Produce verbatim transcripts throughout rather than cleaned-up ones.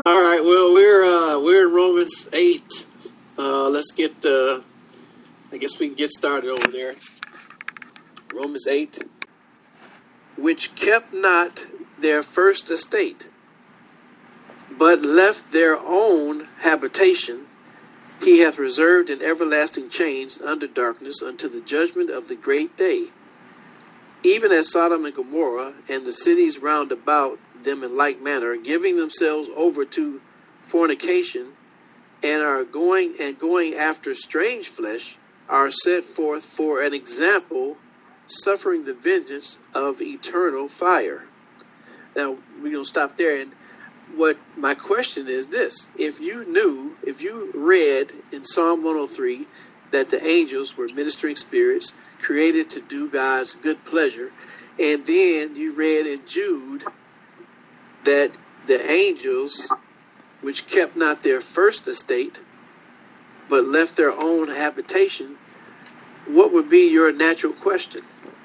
All right. Well, we're uh, we're in Romans eight. Uh, let's get. Uh, I guess we can get started over there. Romans eight, which kept not their first estate, but left their own habitation, he hath reserved in everlasting chains under darkness unto the judgment of the great day. Even as Sodom and Gomorrah and the cities round about them in like manner, giving themselves over to fornication, and are going and going after strange flesh, are set forth for an example, suffering the vengeance of eternal fire. Now we're gonna stop there. And what my question is this: if you knew, if you read in Psalm one oh three that the angels were ministering spirits created to do God's good pleasure, and then you read in Jude that the angels, which kept not their first estate, but left their own habitation, what would be your natural question?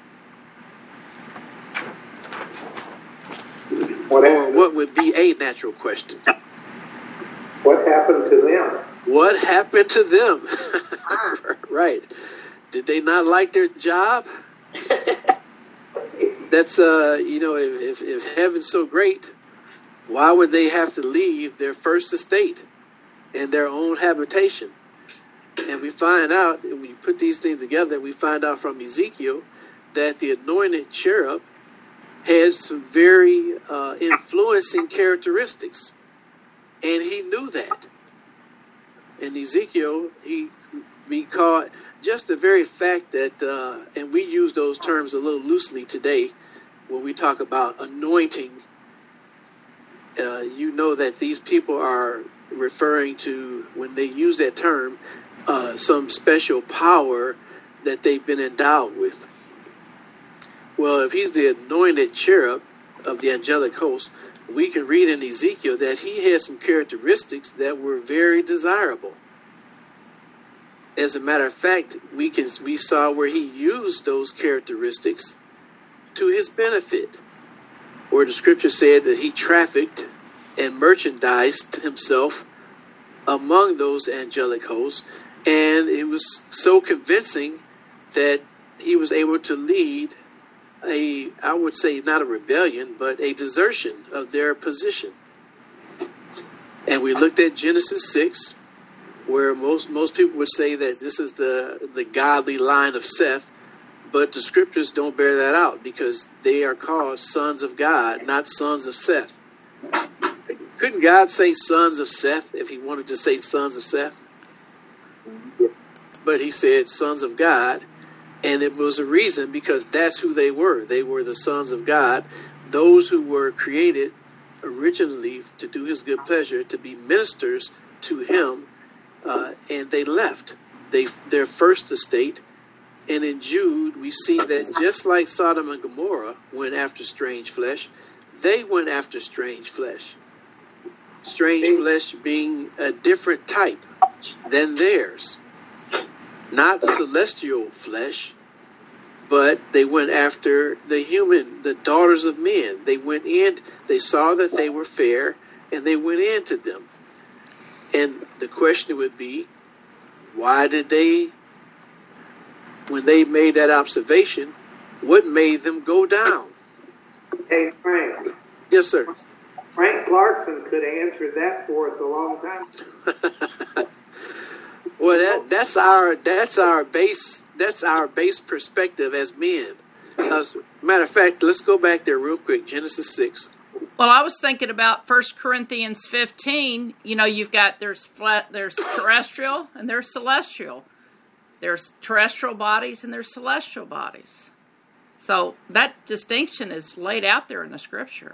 What or what would be a natural question? What happened to them? What happened to them? Right. Did they not like their job? That's, uh, you know, if, if, if heaven's so great, why would they have to leave their first estate and their own habitation? And we find out, when we put these things together, we find out from Ezekiel that the anointed cherub had some very uh, influencing characteristics. And he knew that. And Ezekiel, he we call just the very fact that, uh, and we use those terms a little loosely today when we talk about anointing. Uh, you know that these people are referring to, when they use that term, uh, some special power that they've been endowed with. Well, if he's the anointed cherub of the angelic host, we can read in Ezekiel that he had some characteristics that were very desirable. As a matter of fact, we can we saw where he used those characteristics to his benefit, where the scripture said that he trafficked and merchandised himself among those angelic hosts, and it was so convincing that he was able to lead a, I would say not a rebellion, but a desertion of their position. And we looked at Genesis six, where most most people would say that this is the, the godly line of Seth, but the scriptures don't bear that out, because they are called sons of God, not sons of Seth. Couldn't God say sons of Seth if he wanted to say sons of Seth? But he said sons of God, and it was a reason, because that's who they were. They were the sons of God, those who were created originally to do his good pleasure, to be ministers to him, uh, and they left they their first estate. And in Jude, we see that just like Sodom and Gomorrah went after strange flesh, they went after strange flesh. Strange flesh being a different type than theirs. Not celestial flesh, but they went after the human, the daughters of men. They went in, they saw that they were fair, and they went into them. And the question would be, why did they, when they made that observation, what made them go down? Hey, Frank. Yes, sir. Frank Clarkson could have answered that for us a long time. Well, that, that's our that's our base that's our base perspective as men. As a matter of fact, let's go back there real quick. Genesis six. Well, I was thinking about First Corinthians fifteen. You know, you've got there's flat, there's terrestrial and there's celestial. There's terrestrial bodies and there's celestial bodies. So that distinction is laid out there in the scripture.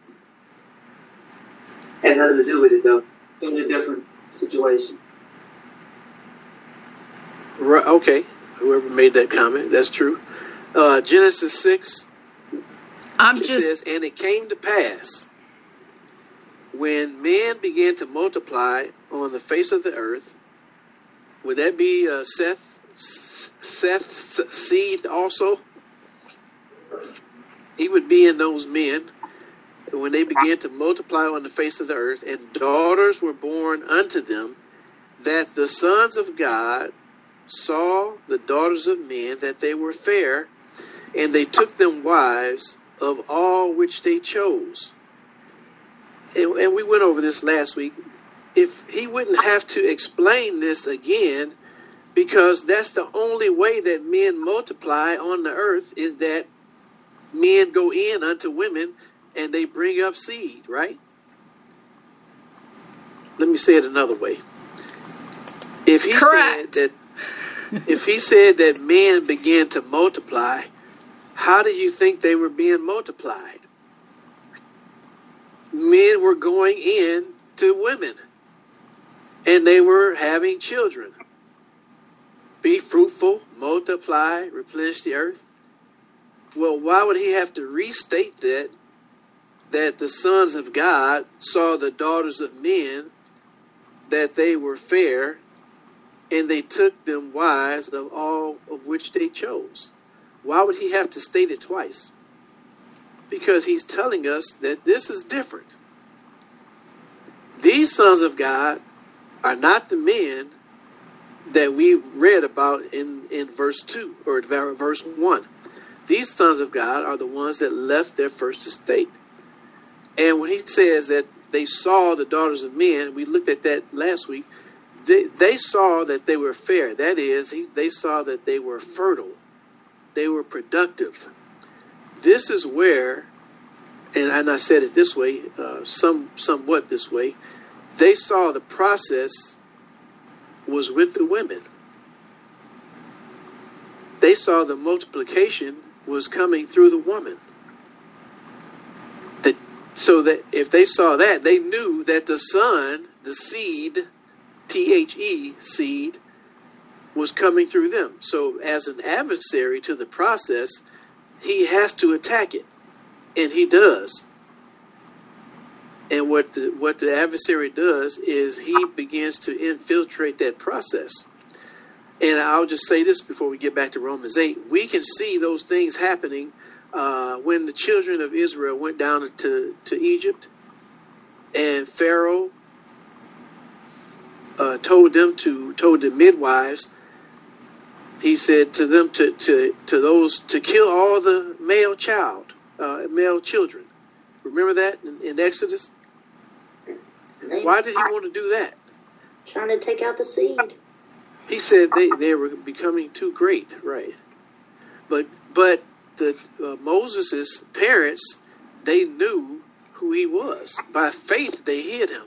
Has nothing to do with it, though. In a different situation. Right, okay. Whoever made that comment, that's true. Uh, Genesis six. I'm it just says, and it came to pass when men began to multiply on the face of the earth. Would that be uh, Seth? Seth's seed also? He would be in those men. when they began to multiply on the face of the earth, and daughters were born unto them, that the sons of God saw the daughters of men, that they were fair, and they took them wives of all which they chose. And, and we went over this last week. If he wouldn't have to explain this again, because that's the only way that men multiply on the earth, is that men go in unto women and they bring up seed, right? Let me say it another way. If he Correct. said that, if he said that men began to multiply, how do you think they were being multiplied? Men were going in to women, and they were having children. Be fruitful, multiply, replenish the earth. Well, why would he have to restate that, that the sons of God saw the daughters of men, that they were fair, and they took them wives of all of which they chose? Why would he have to state it twice? Because he's telling us that this is different. These sons of God are not the men that we read about in, in verse two or verse one. These sons of God are the ones that left their first estate. And when he says that they saw the daughters of men, we looked at that last week, they, they saw that they were fair. That is, he, they saw that they were fertile. They were productive. This is where, and, and I said it this way, uh, some somewhat this way, they saw the process was with the women. They saw the multiplication was coming through the woman. That, so that if they saw that, they knew that the son, the seed, T H E, seed, was coming through them. So as an adversary to the process, he has to attack it. And he does. And what the, what the adversary does is he begins to infiltrate that process. And I'll just say this before we get back to Romans eight. We can see those things happening uh, when the children of Israel went down to, to Egypt, and Pharaoh uh, told them to told the midwives, he said to them to, to, to those to kill all the male child, uh, male children. Remember that in, in Exodus? Why did he want to do that? Trying to take out the seed. He said they, they were becoming too great, right? But but the uh, Moses' parents, they knew who he was. By faith, they hid him.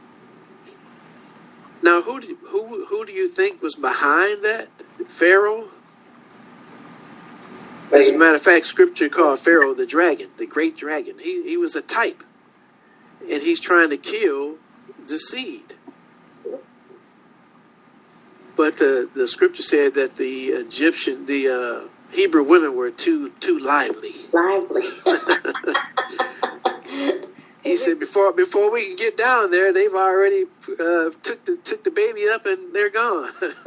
Now, who do, who who do you think was behind that? Pharaoh? As a matter of fact, Scripture called Pharaoh the dragon, the great dragon. He he was a type, and he's trying to kill the seed. But the, the Scripture said that the Egyptian, the uh, Hebrew women were too too lively. Lively. He said before before we can get down there, they've already uh, took the took the baby up and they're gone.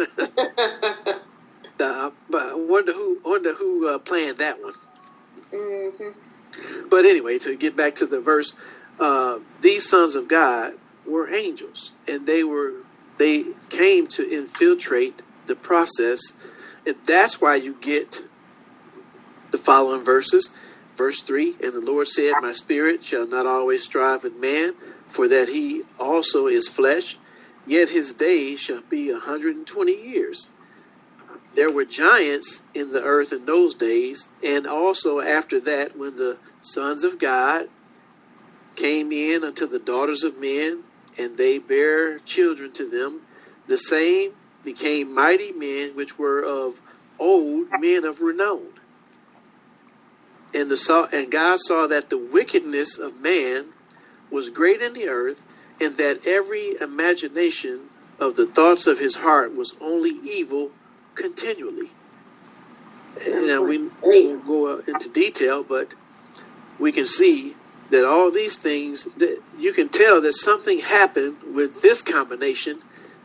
uh, but I wonder who wonder who uh, planned that one. Mm-hmm. But anyway, to get back to the verse, uh, these sons of God were angels, and they were they came to infiltrate the process, and that's why you get the following verses. Verse three, and the Lord said, my spirit shall not always strive with man, for that he also is flesh, yet his days shall be a hundred and twenty years. There were giants in the earth in those days, and also after that, when the sons of God came in unto the daughters of men, and they bare children to them, the same became mighty men, which were of old, men of renown. And, the saw, and God saw that the wickedness of man was great in the earth, and that every imagination of the thoughts of his heart was only evil continually. And now we won't go into detail, but we can see that all these things, that you can tell that something happened with this combination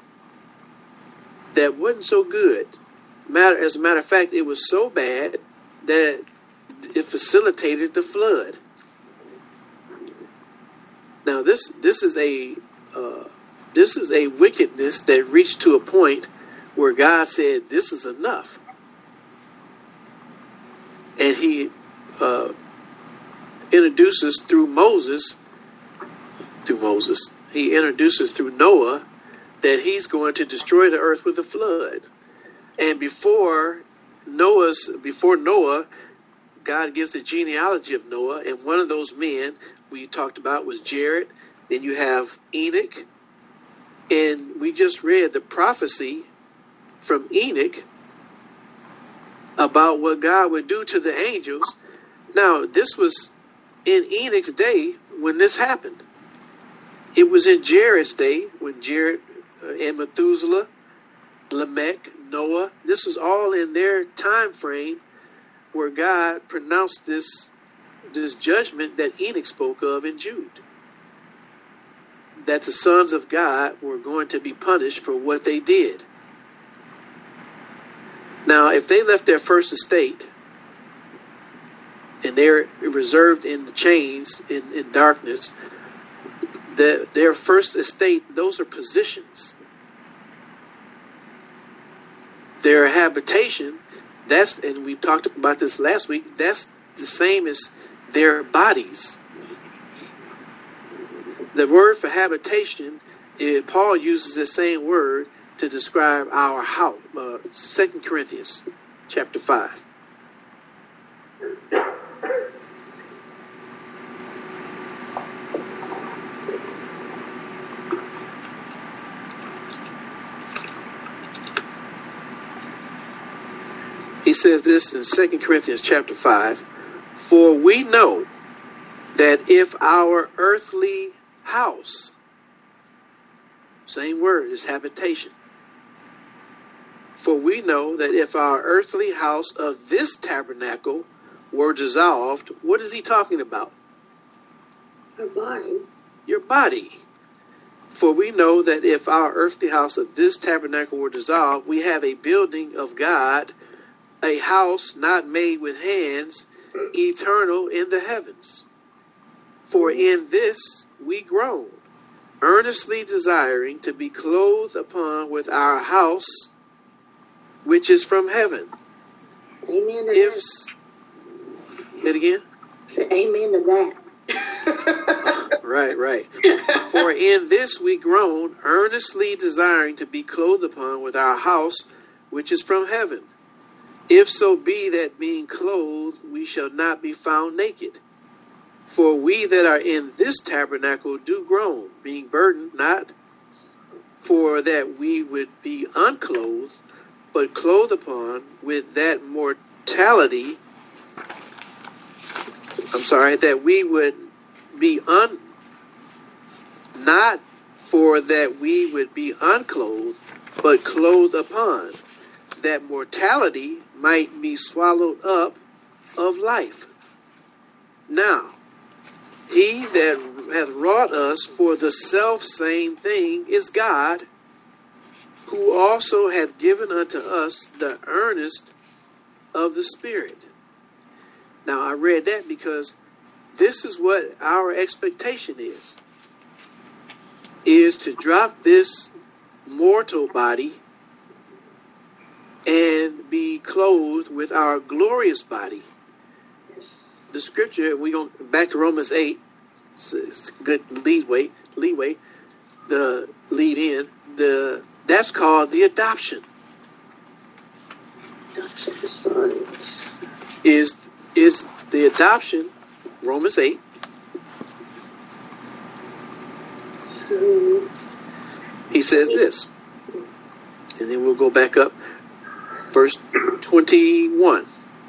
that wasn't so good. Matter, as a matter of fact, it was so bad that it facilitated the flood. Now this this is a uh, this is a wickedness that reached to a point where God said, "This is enough," and He uh, introduces through Moses, through Moses, He introduces through Noah that He's going to destroy the earth with a flood. And before Noah's before Noah, God gives the genealogy of Noah, and one of those men we talked about was Jared. Then you have Enoch, and we just read the prophecy from Enoch about what God would do to the angels. Now, this was in Enoch's day when this happened. It was in Jared's day when Jared uh, and Methuselah, Lamech, Noah, this was all in their time frame where God pronounced this this judgment that Enoch spoke of in Jude. That the sons of God were going to be punished for what they did. Now, if they left their first estate and they're reserved in the chains, in, in darkness, the, their first estate, those are positions. Their habitation, that's, and we talked about this last week, that's the same as their bodies. The word for habitation, it, Paul uses the same word to describe our house. Uh, Second Corinthians chapter five. He says this in Second Corinthians chapter five. For we know that if our earthly house, same word is habitation. For we know that if our earthly house of this tabernacle were dissolved, what is he talking about? Your body. Your body. For we know that if our earthly house of this tabernacle were dissolved, we have a building of God, a house not made with hands, eternal in the heavens. For in this we groan, earnestly desiring to be clothed upon with our house, which is from heaven. Amen to If, that. say it again? Say amen to that. Right, right. For in this we groan, earnestly desiring to be clothed upon with our house, which is from heaven. If so be that being clothed, we shall not be found naked. For we that are in this tabernacle do groan, being burdened, not for that we would be unclothed, but clothed upon with that mortality, I'm sorry, that we would be un, not for that we would be unclothed, but clothed upon, that mortality might be swallowed up of life. Now, he that hath wrought us for the self same thing is God, who also hath given unto us the earnest of the Spirit. Now, I read that because this is what our expectation is, is to drop this mortal body and be clothed with our glorious body. The scripture, we go back to Romans eight, it's, it's a good leadway, leeway, the lead in, the that's called the adoption. Adoption of sons. Is is the adoption, Romans eight. So, He says this, and then we'll go back up, verse twenty-one.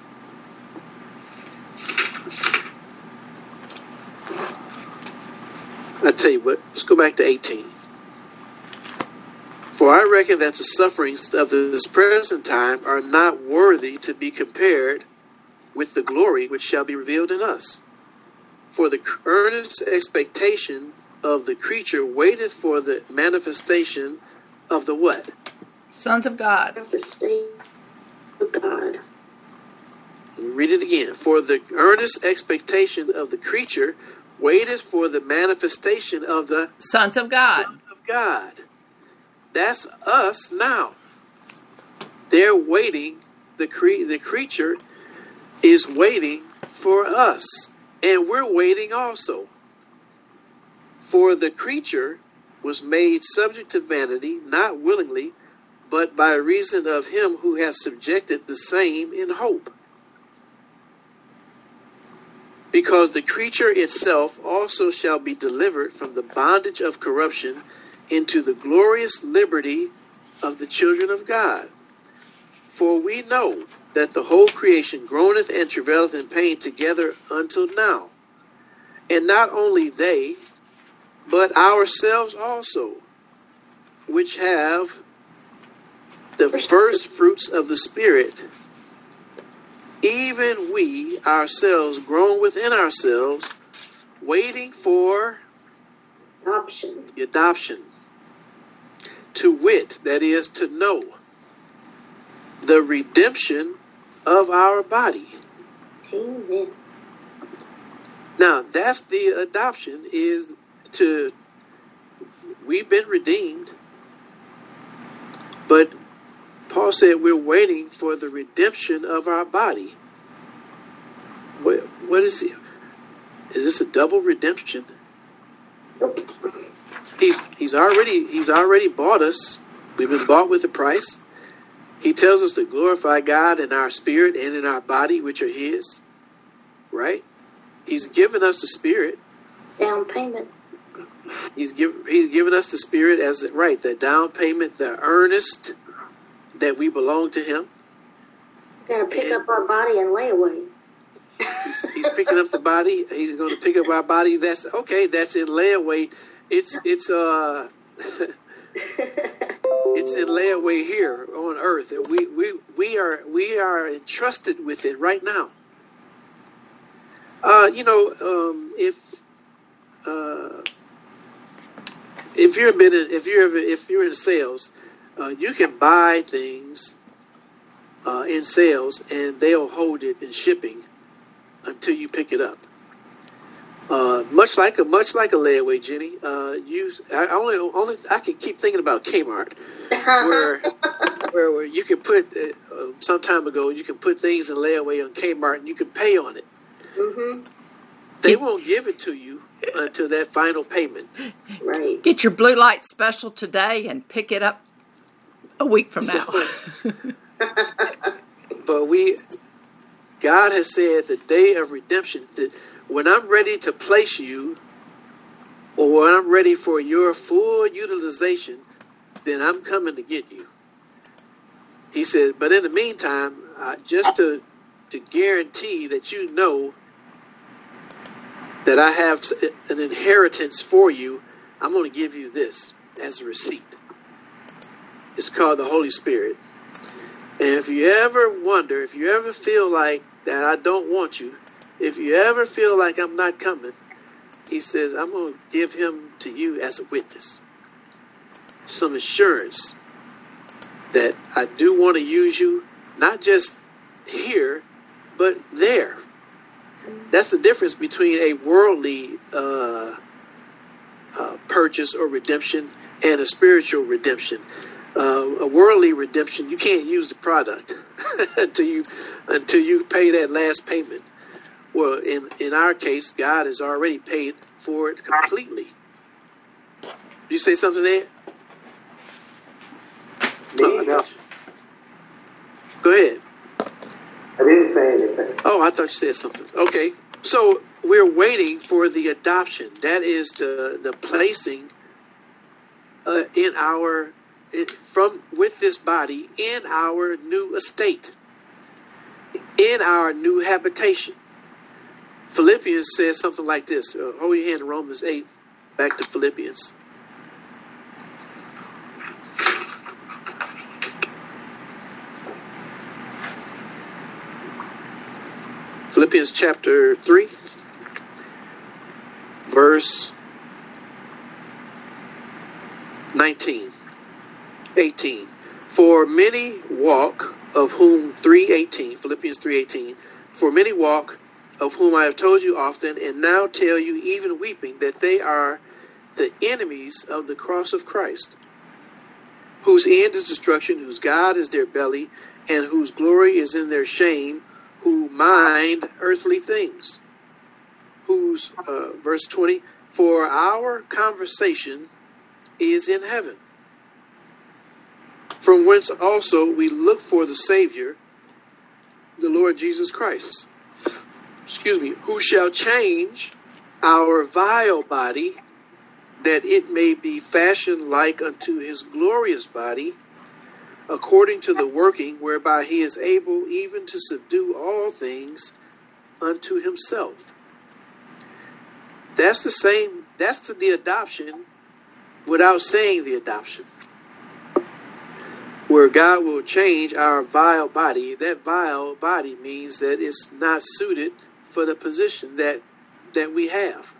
I tell you what, let's go back to eighteen. For I reckon that the sufferings of this present time are not worthy to be compared with the glory which shall be revealed in us. For the earnest expectation of the creature waiteth for the manifestation of the what? Sons of God. manifestation of God. Read it again. For the earnest expectation of the creature Waited for the manifestation of the Sons of God. sons of God. That's us now. They're waiting. The cre- the creature is waiting for us, and we're waiting also. For the creature was made subject to vanity, not willingly, but by reason of him who hath subjected the same in hope. Because the creature itself also shall be delivered from the bondage of corruption into the glorious liberty of the children of God. For we know that the whole creation groaneth and travaileth in pain together until now. And not only they, but ourselves also, which have the first fruits of the Spirit, even we ourselves groan within ourselves, waiting for Adoption. adoption, to wit, that is, to know, the redemption of our body. Amen. Now, that's the adoption, is to, we've been redeemed, but Paul said we're waiting for the redemption of our body. What, what is it? Is this a double redemption? He's he's already he's already bought us. We've been bought with a price. He tells us to glorify God in our spirit and in our body, which are His. Right? He's given us the Spirit. Down payment. He's give, He's given us the Spirit as right, the down payment, the earnest that we belong to Him. We're going to pick And- up our body and lay away. He's, he's picking up the body. He's going to pick up our body. That's okay. That's in layaway. It's it's uh it's in layaway here on earth. We we we are we are entrusted with it right now. Uh, you know, um, if uh, if you're been in, if you're if you're in sales, uh, you can buy things uh, in sales, and they'll hold it in shipping until you pick it up. Uh, much like a much like a layaway, Jenny. Uh, you, I only only I can keep thinking about Kmart, where where, where you can put uh, uh, some time ago you can put things in layaway on Kmart and you can pay on it. Mm-hmm. They won't give it to you until that final payment. Right. Get your blue light special today and pick it up a week from now. But we, God has said the day of redemption, that when I'm ready to place you, or when I'm ready for your full utilization, then I'm coming to get you. He said, but in the meantime, uh, just to to guarantee that you know that I have an inheritance for you, I'm going to give you this as a receipt. It's called the Holy Spirit. And if you ever wonder, if you ever feel like that I don't want you, if you ever feel like I'm not coming, he says, I'm going to give him to you as a witness. Some assurance that I do want to use you, not just here, but there. That's the difference between a worldly uh, uh, purchase or redemption and a spiritual redemption. Uh, a worldly redemption, you can't use the product until you until you pay that last payment. Well, in in our case, God has already paid for it completely. Did you say something there? Oh, I no, thought you- Go ahead. I didn't say anything. Oh, I thought you said something. Okay, so we're waiting for the adoption. That is the the placing uh, in our it, from with this body in our new estate, in our new habitation. Philippians says something like this. Uh, hold your hand to Romans eight. Back to Philippians. Philippians chapter three, verse nineteen, eighteen. For many walk, of whom three eighteen, Philippians three eighteen. For many walk, of whom I have told you often, and now tell you even weeping, that they are the enemies of the cross of Christ, whose end is destruction, whose God is their belly, and whose glory is in their shame, who mind earthly things. Whose, uh, verse twenty, for our conversation is in heaven, from whence also we look for the Savior, the Lord Jesus Christ. Excuse me, who shall change our vile body, that it may be fashioned like unto his glorious body, according to the working whereby he is able even to subdue all things unto himself. That's the same, that's the adoption without saying the adoption. Where God will change our vile body. That vile body means that it's not suited for the position that that we have.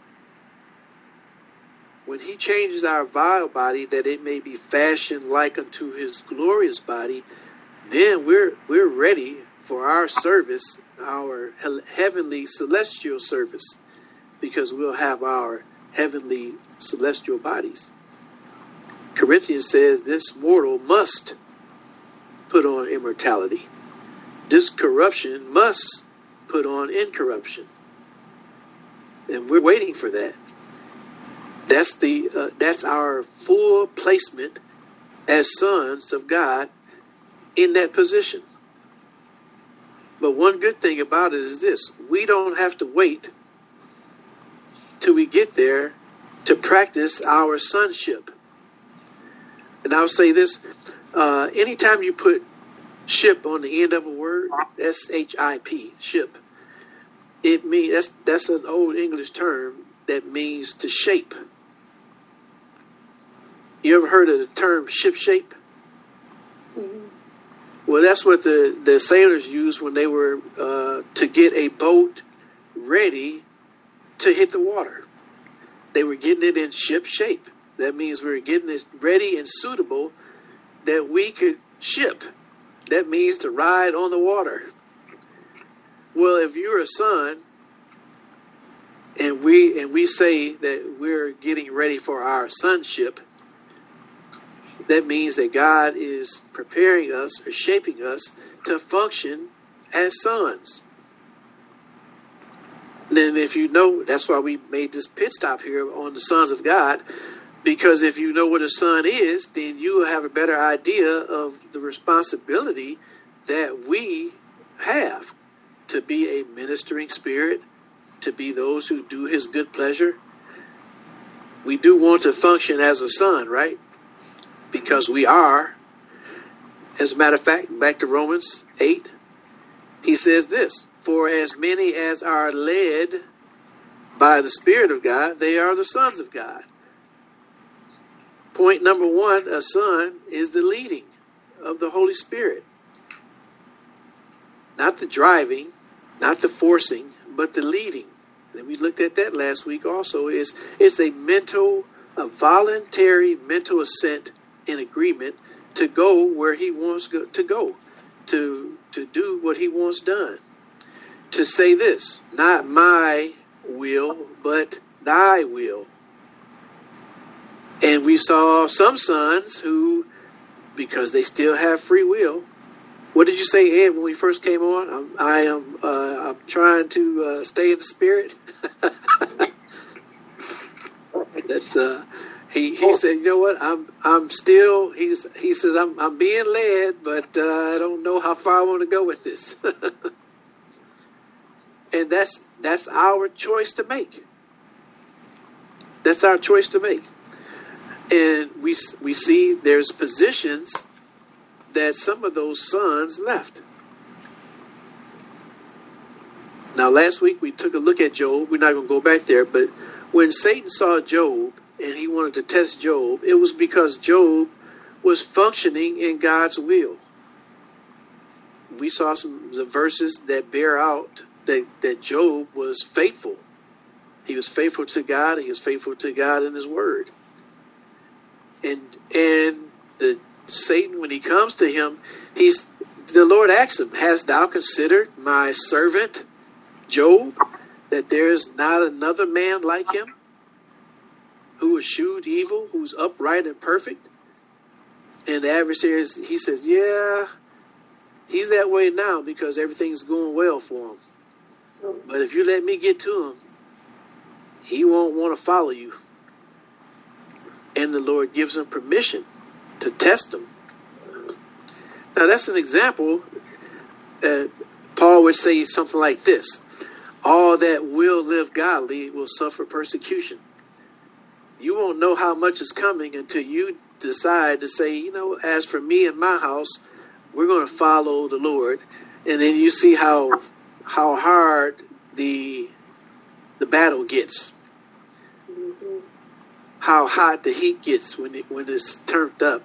When he changes our vile body, that it may be fashioned like unto his glorious body, then we're we're ready for our service, our heavenly celestial service, because we'll have our heavenly celestial bodies. Corinthians says this mortal must put on immortality. This corruption must put on incorruption. And we're waiting for that. That's the uh, that's our full placement as sons of God in that position. But one good thing about it is this: we don't have to wait till we get there to practice our sonship. And I'll say this, uh, anytime you put ship on the end of a word, S H I P, ship, it means that's that's an old English term that means to shape. You ever heard of the term ship shape? Mm-hmm. Well, that's what the, the sailors used when they were uh, to get a boat ready to hit the water. They were getting it in ship shape. That means we were getting it ready and suitable that we could ship. That means to ride on the water. Well, if you're a son, and we and we say that we're getting ready for our sonship, that means that God is preparing us or shaping us to function as sons. Then if you know, that's why we made this pit stop here on the sons of God, because if you know what a son is, then you will have a better idea of the responsibility that we have to be a ministering spirit, to be those who do his good pleasure. We do want to function as a son, right? Because we are. As a matter of fact, back to Romans eight, he says this: for as many as are led by the Spirit of God, they are the sons of God. Point number one, a son is the leading of the Holy Spirit. Not the driving, not the forcing, but the leading. And we looked at that last week also. Is it's a mental, a voluntary mental assent in agreement to go where he wants go, to go, to to do what he wants done. To say this, not my will, but thy will. And we saw some sons who, because they still have free will. What did you say, Ed, when we first came on? I'm, I am uh, I'm trying to uh, stay in the spirit. That's uh, he. He said, you know what? I'm I'm still. He's he says I'm I'm being led, but uh, I don't know how far I want to go with this. And that's that's our choice to make. That's our choice to make. And we we see there's positions that some of those sons left. Now, last week we took a look at Job. We're not going to go back there, but when Satan saw Job and he wanted to test Job, it was because Job was functioning in God's will. We saw some the verses that bear out that, that Job was faithful. He was faithful to God. He was faithful to God in his word. And and the Satan, when he comes to him, he's the Lord asks him, hast thou considered my servant Job? that there's not another man like him who eschewed evil, who's upright and perfect? And the adversary, he says, yeah, he's that way now because everything's going well for him. But if you let me get to him, he won't want to follow you. And the Lord gives him permission to test him. Now that's an example. Uh, Paul would say something like this: all that will live godly will suffer persecution. You won't know how much is coming until you decide to say, you know, as for me and my house, we're going to follow the Lord. And then you see how how hard the the battle gets, Mm-hmm. how hot the heat gets when it, when it's turned up.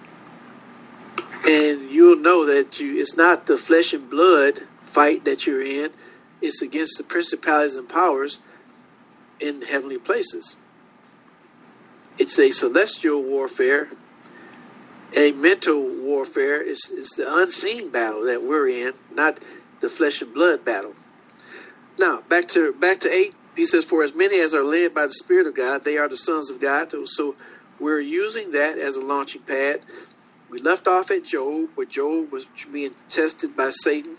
And you'll know that you it's not the flesh and blood fight that you're in. It's against the principalities and powers in heavenly places. It's a celestial warfare. A mental warfare is, is the unseen battle that we're in, not the flesh and blood battle. Now, back to back to eight, he says, for as many as are led by the Spirit of God, they are the sons of God. So we're using that as a launching pad. We left off at Job, where Job was being tested by Satan.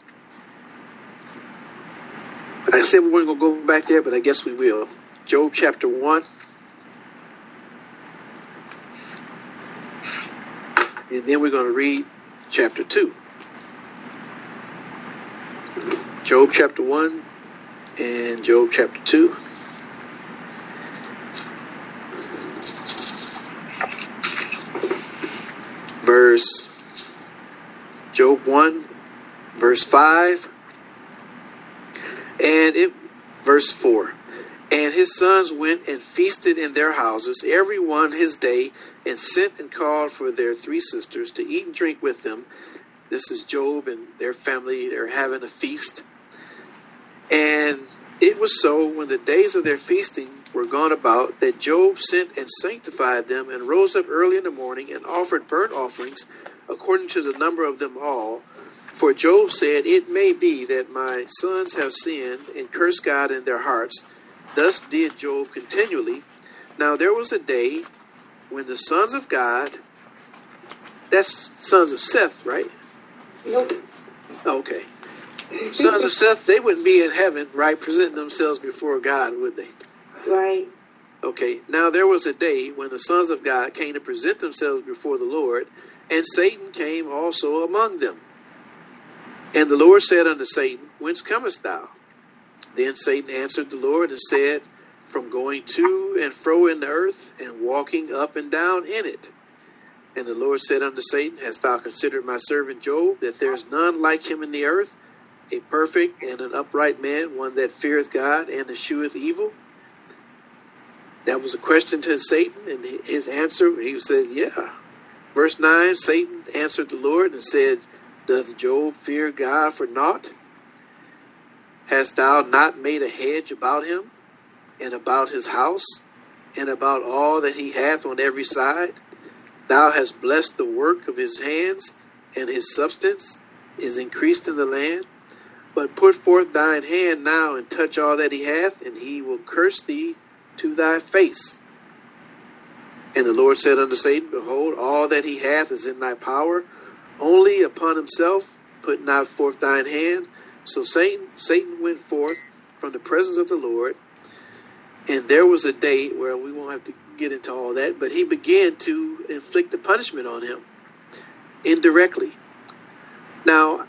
I said we weren't going to go back there, but I guess we will. Job chapter one. And then we're going to read chapter two. Job chapter one and Job chapter two. Verse, Job one, verse five. And it, verse four. And his sons went and feasted in their houses, every one his day, and sent and called for their three sisters to eat and drink with them. This is Job and their family. They're having a feast. And it was so, when the days of their feasting were gone about, that Job sent and sanctified them, and rose up early in the morning, and offered burnt offerings according to the number of them all. For Job said, it may be that my sons have sinned, and cursed God in their hearts. Thus did Job continually. Now there was a day when the sons of God, that's sons of Seth, right? Nope. Okay. Sons of Seth, they wouldn't be in heaven, right, presenting themselves before God, would they? Right. Okay. Now there was a day when the sons of God came to present themselves before the Lord, and Satan came also among them. And the Lord said unto Satan, whence comest thou? Then Satan answered the Lord and said, from going to and fro in the earth, and walking up and down in it. And the Lord said unto Satan, hast thou considered my servant Job, that there is none like him in the earth, a perfect and an upright man, one that feareth God and escheweth evil? That was a question to Satan, and his answer, he said, yeah. Verse nine, Satan answered the Lord and said, doth Job fear God for naught? Hast thou not made a hedge about him, and about his house, and about all that he hath on every side? Thou hast blessed the work of his hands, and his substance is increased in the land. But put forth thine hand now, and touch all that he hath, and he will curse thee to thy face. And the Lord said unto Satan, behold, all that he hath is in thy power, only upon himself put not forth thine hand. So Satan, Satan went forth from the presence of the Lord, and there was a day where we won't have to get into all that, but he began to inflict the punishment on him indirectly. Now,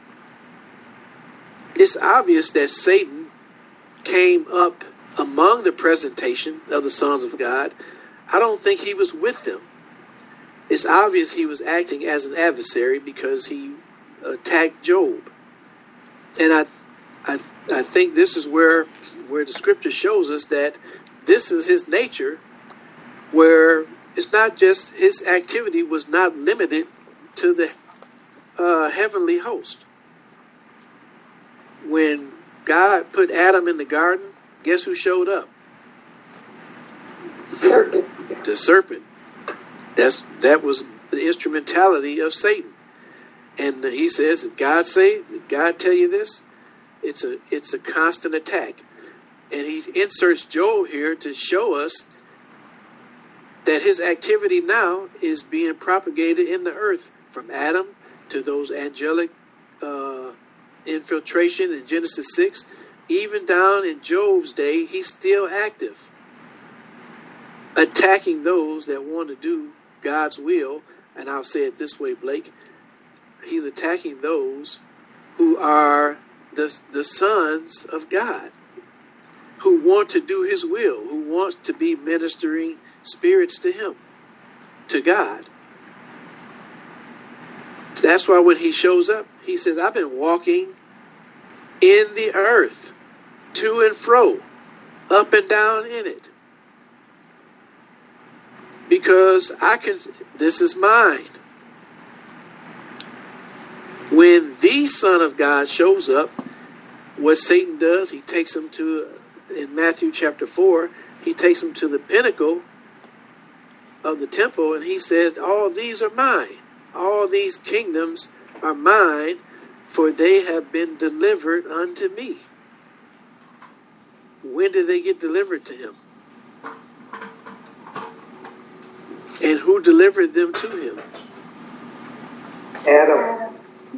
it's obvious that Satan came up among the presentation of the sons of God. I don't think he was with them. It's obvious he was acting as an adversary because he attacked Job. And I, I, I think this is where, where the scripture shows us that this is his nature, where it's not just his activity was not limited to the uh, heavenly host. When God put Adam in the garden, guess who showed up? Serpent. The serpent. That's that was the instrumentality of Satan. And he says, did God say, did God tell you this? It's a it's a constant attack. And he inserts Job here to show us that his activity now is being propagated in the earth, from Adam to those angelic uh, infiltration in Genesis six. Even down in Job's day, he's still active, attacking those that want to do God's will. And I'll say it this way, Blake. He's attacking those who are the, the sons of God, who want to do his will, who want to be ministering spirits to him, to God. That's why when he shows up, he says, I've been walking in the earth, to and fro, up and down in it. Because I can, this is mine. When the Son of God shows up, what Satan does, he takes him to, in Matthew chapter four, he takes him to the pinnacle of the temple, and he said, all these are mine. All these kingdoms are mine, for they have been delivered unto me. When did they get delivered to him? And who delivered them to him? Adam.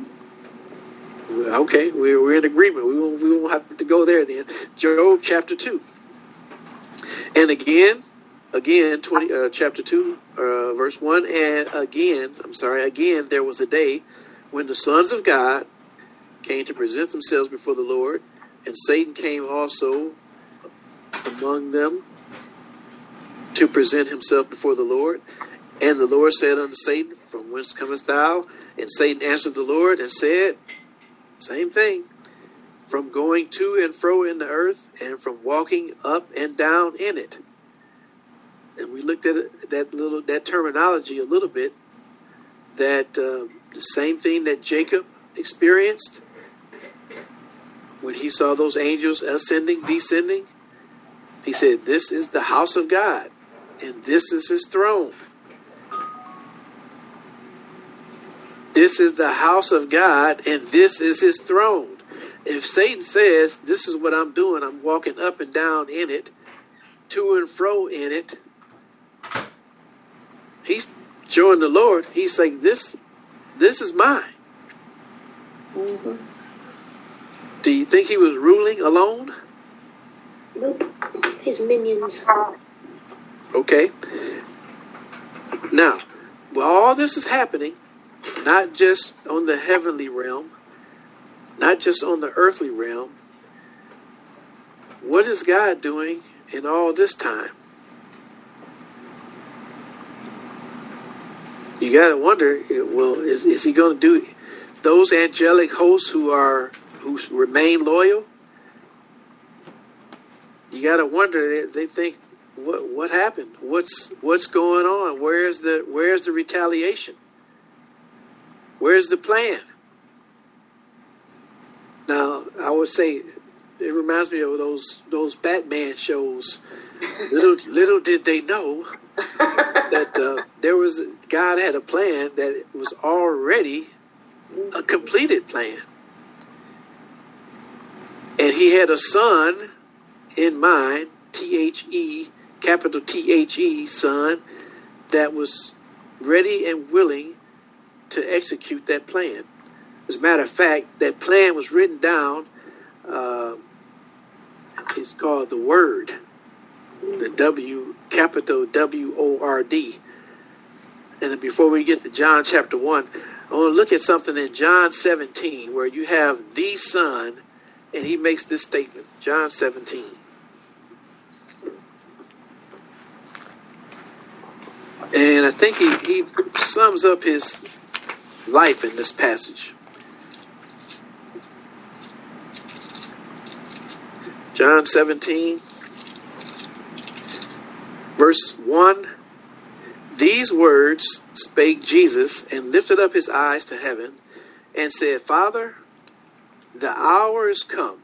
Okay, we're, we're in agreement. We won't, we won't have to go there then. Job chapter two. And again, again, twenty, uh, chapter two, uh, verse one, and again, I'm sorry, again, there was a day when the sons of God came to present themselves before the Lord, and Satan came also among them to present himself before the Lord. And the Lord said unto Satan, from whence comest thou? And Satan answered the Lord and said, same thing, from going to and fro in the earth, and from walking up and down in it. And we looked at it, that little that terminology a little bit. That uh, the same thing that Jacob experienced when he saw those angels ascending, descending. He said, "This is the house of God, and this is His throne." This is the house of God, and this is His throne. If Satan says, "This is what I'm doing. I'm walking up and down in it, to and fro in it," he's showing the Lord. He's saying, "This, this is mine." Mm-hmm. Do you think he was ruling alone? Nope. His minions. Okay. Now, while all this is happening, not just on the heavenly realm, not just on the earthly realm, what is God doing in all this time? You got to wonder, well, is, is he going to do those angelic hosts who are who remain loyal? You got to wonder. They, they think, what what happened? What's what's going on? Where's the where's the retaliation? Where's the plan? Now, I would say it reminds me of those those Batman shows. Little little did they know that uh, there was God had a plan that was already a completed plan, and He had a son in mind, T H E, capital T H E, son, that was ready and willing to execute that plan. As a matter of fact, that plan was written down. Uh, it's called the Word, the W, capital W O R D. And then before we get to John chapter one, I want to look at something in John seventeen where you have the Son, and he makes this statement. John seventeen. And I think he, he sums up his life in this passage. John seventeen, verse one. These words spake Jesus, and lifted up his eyes to heaven, and said, Father, the hour is come.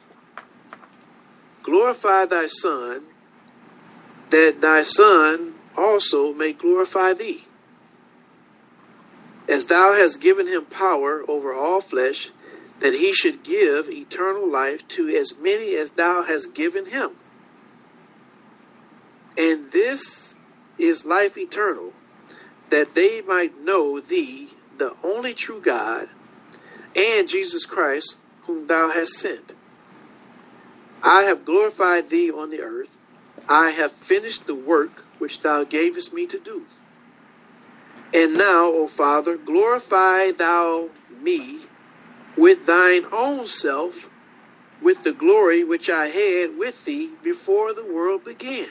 Glorify thy Son, that thy Son also may glorify thee. As thou hast given him power over all flesh, that he should give eternal life to as many as thou hast given him. And this is life eternal, that they might know thee, the only true God, and Jesus Christ, whom thou hast sent. I have glorified thee on the earth. I have finished the work which thou gavest me to do. And now, O Father, glorify thou me with thine own self, with the glory which I had with thee before the world began.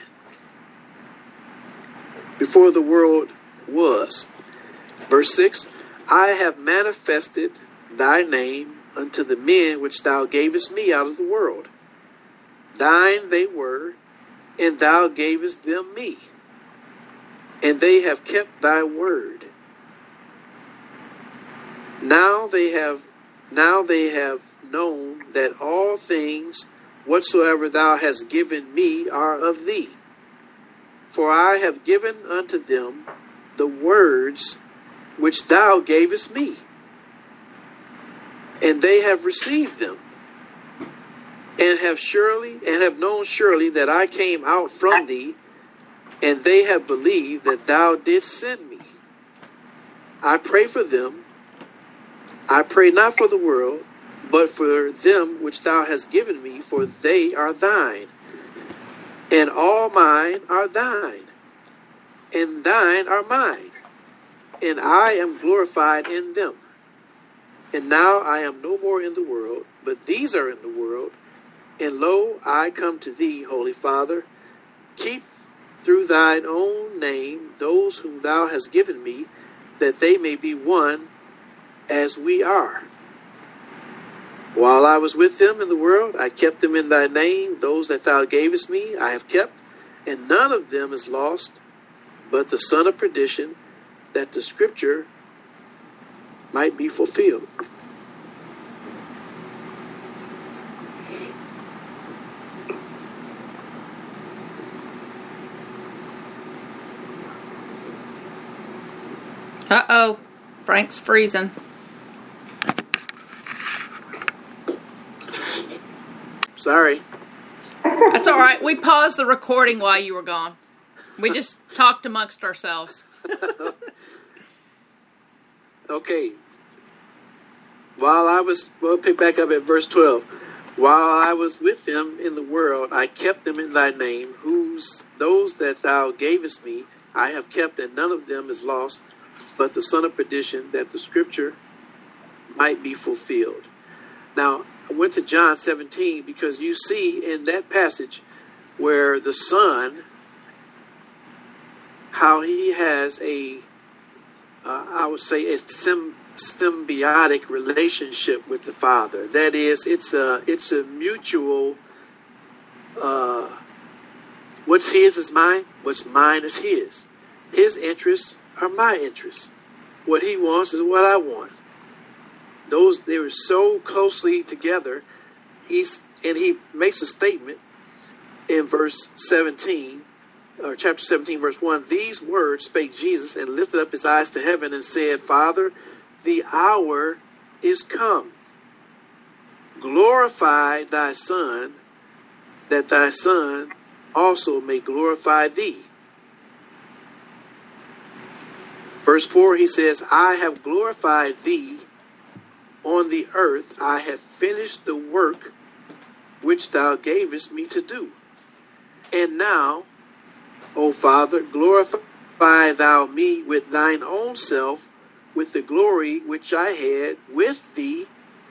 Before the world was. Verse six, I have manifested thy name unto the men which thou gavest me out of the world. Thine they were, and thou gavest them me, and they have kept thy word. Now they have now they have known that all things whatsoever thou hast given me are of thee. For I have given unto them the words which thou gavest me, and they have received them, and have surely and have known surely that I came out from thee, and they have believed that thou didst send me. I pray for them. I pray not for the world, but for them which thou hast given me, for they are thine, and all mine are thine, and thine are mine, and I am glorified in them. And now I am no more in the world, but these are in the world, and lo, I come to thee, Holy Father. Keep through thine own name those whom thou hast given me, that they may be one as we are. While I was with them in the world, I kept them in thy name. Those that thou gavest me, I have kept, and none of them is lost, but the son of perdition, that the scripture might be fulfilled. Uh-oh. Frank's freezing. Sorry. That's all right. We paused the recording while you were gone. We just talked amongst ourselves. Okay. While I was, we'll pick back up at verse twelve. While I was with them in the world, I kept them in thy name, whose those that thou gavest me, I have kept, and none of them is lost, but the son of perdition, that the scripture might be fulfilled. Now, I went to John seventeen because you see in that passage where the son, how he has a, uh, I would say, a sim, symbiotic relationship with the Father. That is, it's a, it's a mutual, uh, what's his is mine, what's mine is his. His interests are my interests. What he wants is what I want. Those, they were so closely together. He's, and he makes a statement in verse seventeen, or chapter seventeen, verse one. These words spake Jesus, and lifted up his eyes to heaven, and said, Father, the hour is come. Glorify thy Son, that thy Son also may glorify thee. Verse four, he says, I have glorified thee on the earth. I have finished the work which thou gavest me to do. And now, O Father, glorify thou me with thine own self, with the glory which I had with thee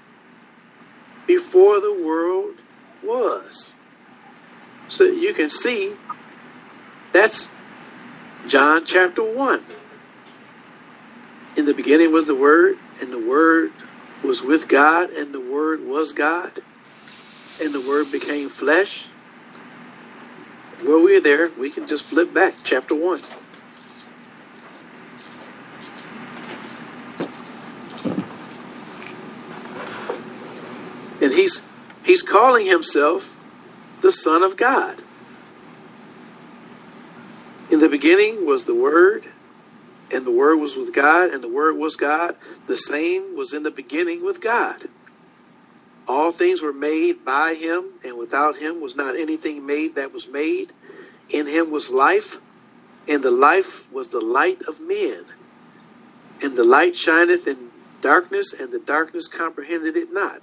before the world was. So you can see that's John chapter one. In the beginning was the Word, and the Word was with God, and the Word was God, and the Word became flesh. Well, we're there. We can just flip back, chapter one. And he's he's calling himself the Son of God. In the beginning was the Word, and the Word was with God, and the Word was God. The same was in the beginning with God. All things were made by him, and without him was not anything made that was made. In him was life, and the life was the light of men. And the light shineth in darkness, and the darkness comprehended it not.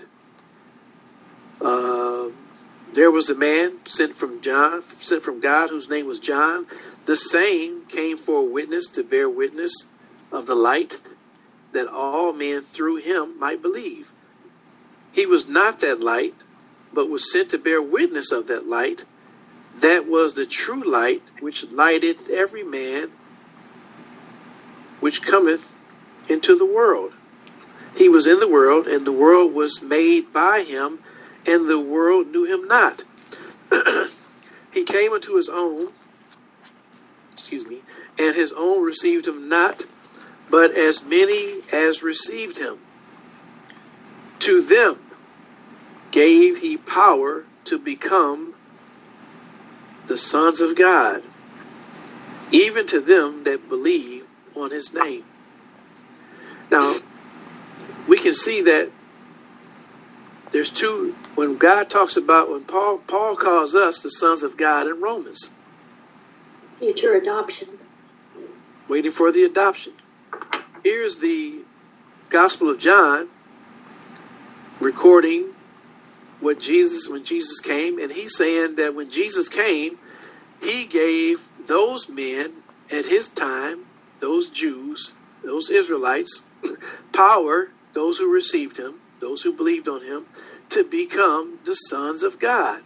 Uh, there was a man sent from John, sent from God, whose name was John. The same came for a witness, to bear witness of the light, that all men through him might believe. He was not that light, but was sent to bear witness of that light. That was the true light, which lighteth every man which cometh into the world. He was in the world, and the world was made by him, and the world knew him not. He came unto his own, excuse me, and his own received him not, but as many as received him, to them gave he power to become the sons of God, even to them that believe on his name. Now, we can see that there's two, when God talks about, when Paul, Paul calls us the sons of God in Romans. Future adoption. Waiting for the adoption. Here's the Gospel of John recording what Jesus, when Jesus came, and he's saying that when Jesus came, he gave those men at his time, those Jews, those Israelites, power, those who received him, those who believed on him, to become the sons of God.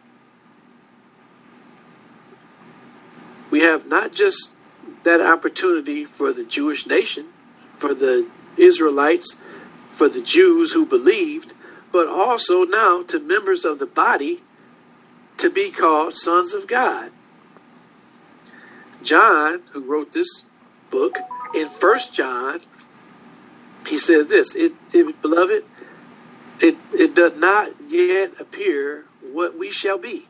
We have not just that opportunity for the Jewish nation, for the Israelites, for the Jews who believed, but also now to members of the body to be called sons of God. John, who wrote this book, in First John, he says this, it, it beloved, it, it does not yet appear what we shall be.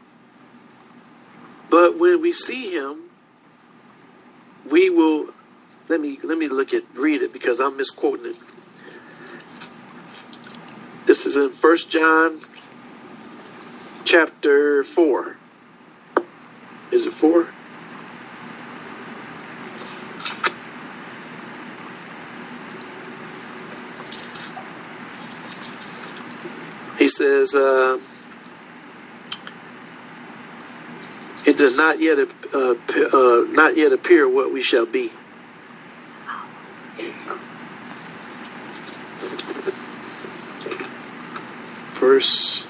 But when we see him, we will, let me let me look at, read it because I'm misquoting it. This is in First John chapter four. Is it four? He says, uh, it does not yet uh, uh, not yet appear what we shall be. Verse.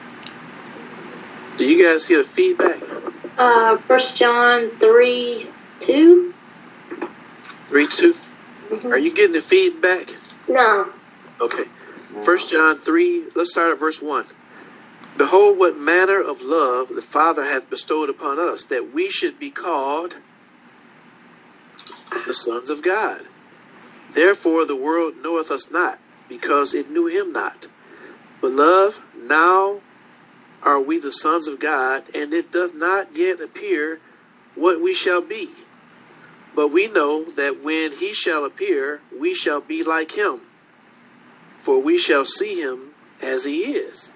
Do you guys get a feedback? Uh, First John three two. Three two. Mm-hmm. Are you getting the feedback? No. Okay. First John three. Let's start at verse one. Behold, what manner of love the Father hath bestowed upon us, that we should be called the sons of God. Therefore the world knoweth us not, because it knew him not. Beloved, now are we the sons of God, and it doth not yet appear what we shall be. But we know that when he shall appear, we shall be like him, for we shall see him as he is.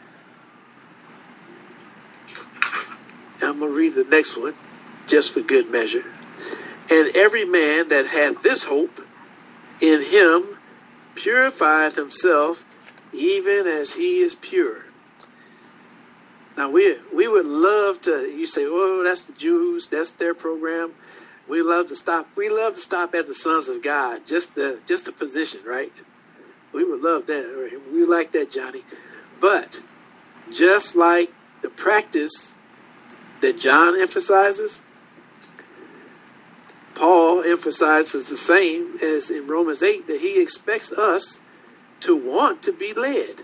I'm going to read the next one, just for good measure. And every man that hath this hope in him purifieth himself, even as he is pure. Now, we we would love to, you say, oh, that's the Jews, that's their program. We love to stop, we love to stop at the sons of God, just the, just the position, right? We would love that. We like that, Johnny. But just like the practice that John emphasizes, Paul emphasizes the same as in Romans eight, that he expects us to want to be led.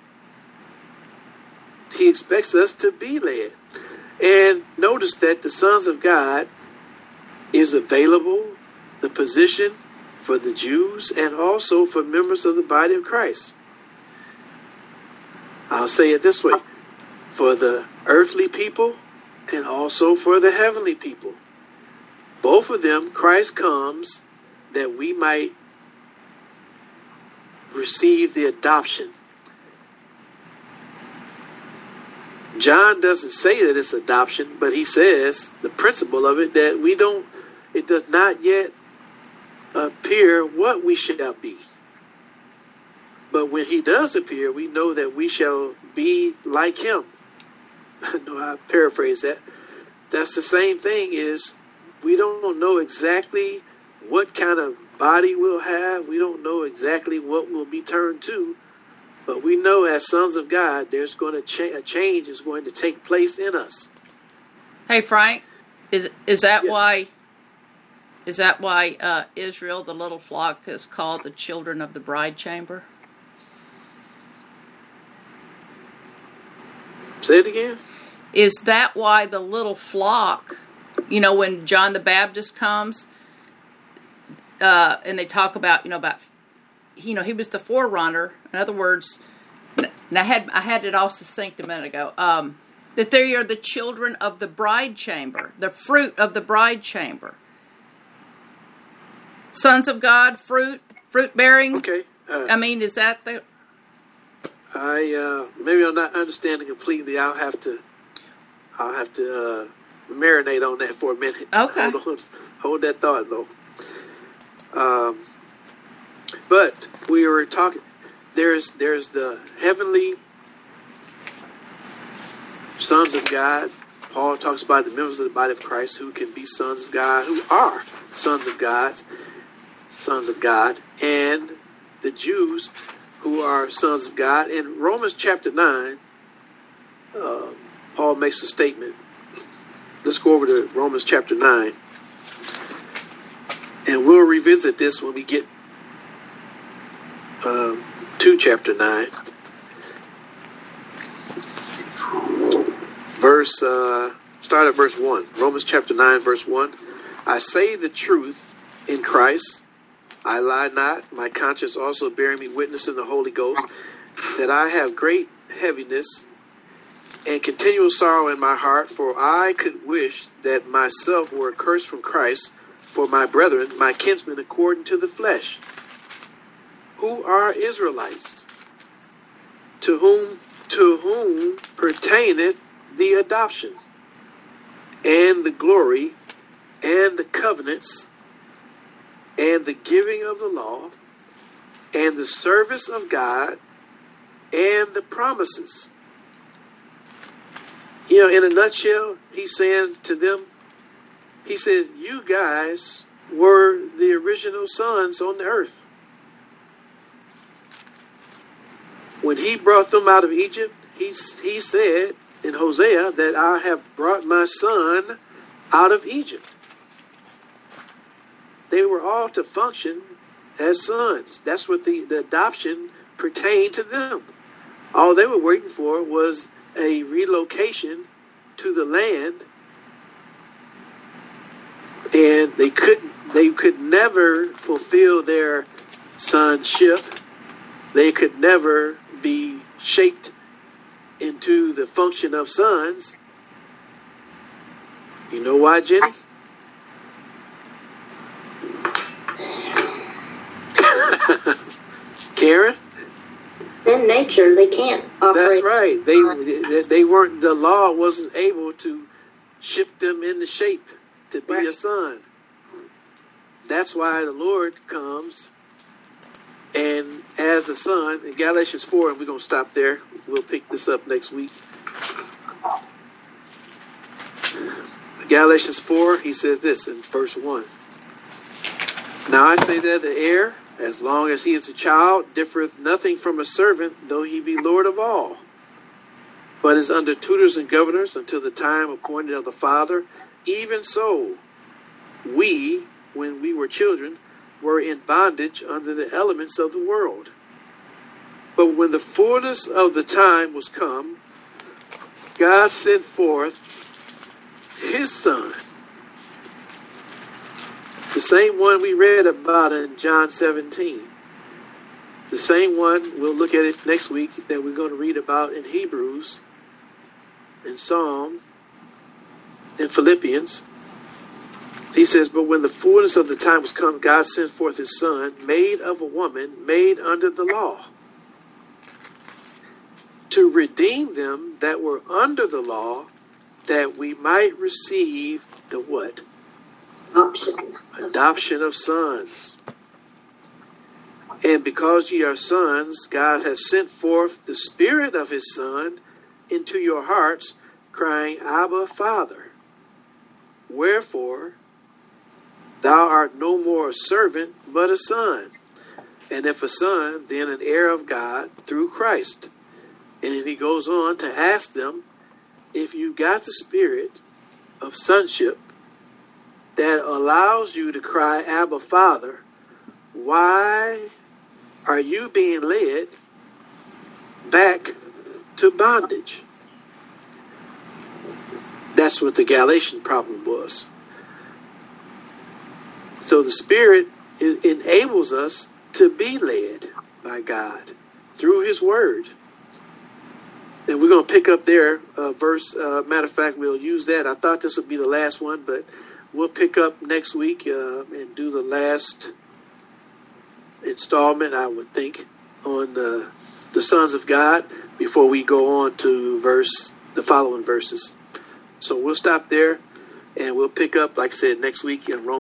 He expects us to be led. And notice that the sons of God is available, the position for the Jews and also for members of the body of Christ. I'll say it this way, for the earthly people and also for the heavenly people. Both of them, Christ comes that we might receive the adoption. John doesn't say that it's adoption, but he says the principle of it, that we don't, it does not yet appear what we shall be. But when he does appear, we know that we shall be like him. No, I paraphrase that. That's the same thing, is we don't know exactly what kind of body we'll have. We don't know exactly what we'll be turned to. But we know as sons of God, there's going to cha- a change is going to take place in us. Hey, Frank, is is that Yes. why? Is that why uh, Israel, the little flock, is called the children of the bride chamber? Say it again. Is that why the little flock, you know, when John the Baptist comes, uh, and they talk about, you know, about, you know, he was the forerunner. In other words, and I had I had it all succinct a minute ago. Um, that they are the children of the bride chamber, the fruit of the bride chamber. Sons of God, fruit, fruit bearing. Okay. Uh, I mean, is that the? I uh, maybe I'm not understanding completely. I'll have to. I'll have to uh, marinate on that for a minute. Okay. Hold on. Hold that thought, though. Um, but we were talking. There's there's the heavenly sons of God. Paul talks about the members of the body of Christ who can be sons of God, who are sons of God, sons of God, and the Jews who are sons of God. In Romans chapter nine, uh, Paul makes a statement. Let's go over to Romans chapter nine. And we'll revisit this when we get um, to chapter nine. Verse, uh, start at verse one. Romans chapter nine, verse one. I say the truth in Christ. I lie not. My conscience also bearing me witness in the Holy Ghost, that I have great heaviness and continual sorrow in my heart, for I could wish that myself were accursed from Christ for my brethren, my kinsmen according to the flesh, who are Israelites, to whom to whom pertaineth the adoption, and the glory, and the covenants, and the giving of the law, and the service of God, and the promises. You know, in a nutshell, he's saying to them, he says, you guys were the original sons on the earth. When he brought them out of Egypt, he, he said in Hosea that I have brought my son out of Egypt. They were all to function as sons. That's what the, the adoption pertained to them. All they were waiting for was a relocation to the land, and they couldn't they could never fulfill their sonship. They could never be shaped into the function of sons. You know why, Jenny? Karen? In nature, they can't operate. That's right. They they weren't. The law wasn't able to shift them into shape to be Right. a son. That's why the Lord comes, and as a son in Galatians four, and we're gonna stop there. We'll pick this up next week. Galatians four, he says this in verse one. Now I say that the heir, as long as he is a child, differeth nothing from a servant, though he be Lord of all, but is under tutors and governors until the time appointed of the Father. Even so, we, when we were children, were in bondage under the elements of the world. But when the fullness of the time was come, God sent forth his Son, the same one we read about in John seventeen. The same one, we'll look at it next week, that we're going to read about in Hebrews, in Psalm, in Philippians. He says, but when the fullness of the time was come, God sent forth his Son, made of a woman, made under the law. to redeem them that were under the law, that we might receive the what? Option. Adoption of sons. And because ye are sons, God has sent forth the Spirit of his Son into your hearts, crying, Abba, Father. Wherefore, thou art no more a servant, but a son. And if a son, then an heir of God through Christ. And then he goes on to ask them, if you got the spirit of sonship that allows you to cry, Abba, Father, why are you being led back to bondage? That's what the Galatian problem was. So the Spirit enables us to be led by God through his word. And we're going to pick up there, uh, verse, uh, matter of fact, we'll use that. I thought this would be the last one, but we'll pick up next week uh, and do the last installment, I would think, on the, the sons of God before we go on to verse the following verses. So we'll stop there, and we'll pick up, like I said, next week in Romans.